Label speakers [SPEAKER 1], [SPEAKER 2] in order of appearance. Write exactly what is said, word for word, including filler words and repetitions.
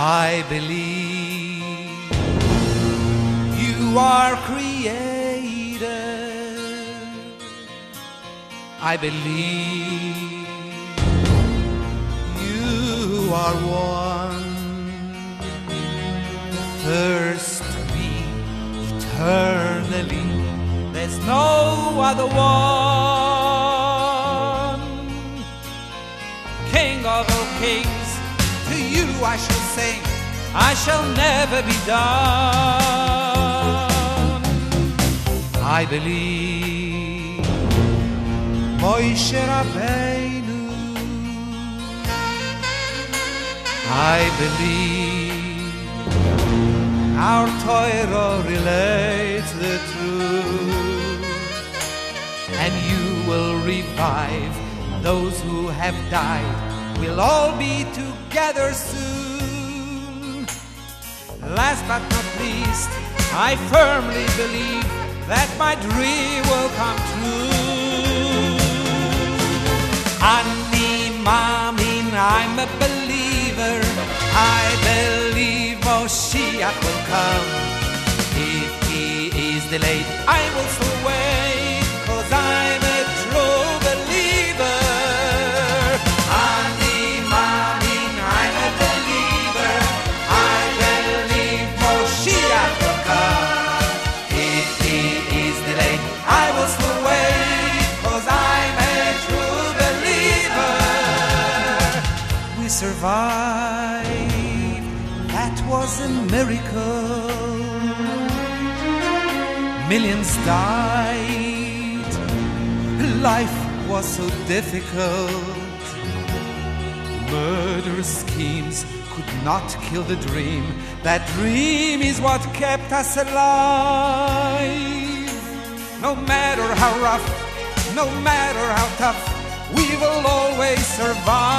[SPEAKER 1] I believe you are created. I believe you are one. First to be eternally. There's no other one. King of all kings, to you I shall sing, I shall never be done. I believe Moshe Rabbeinu. I believe our Torah relates the truth, and you will revive those who have died. We'll all be together soon. Last but not least, I firmly believe that my dream will come true. Ani Mamin, I'm a believer. I believe Moshiach will come. If he is delayed, I will still wait, 'cause I'm a true believer. Ani Mamin, I'm a believer. I believe Moshiach will come. If he is delayed, I will still wait, 'cause I'm a true believer. We survived. That was a miracle. Millions died. Life was so difficult. Murder schemes could not kill the dream. That dream is what kept us alive. No matter how rough, no matter how tough, we will always survive.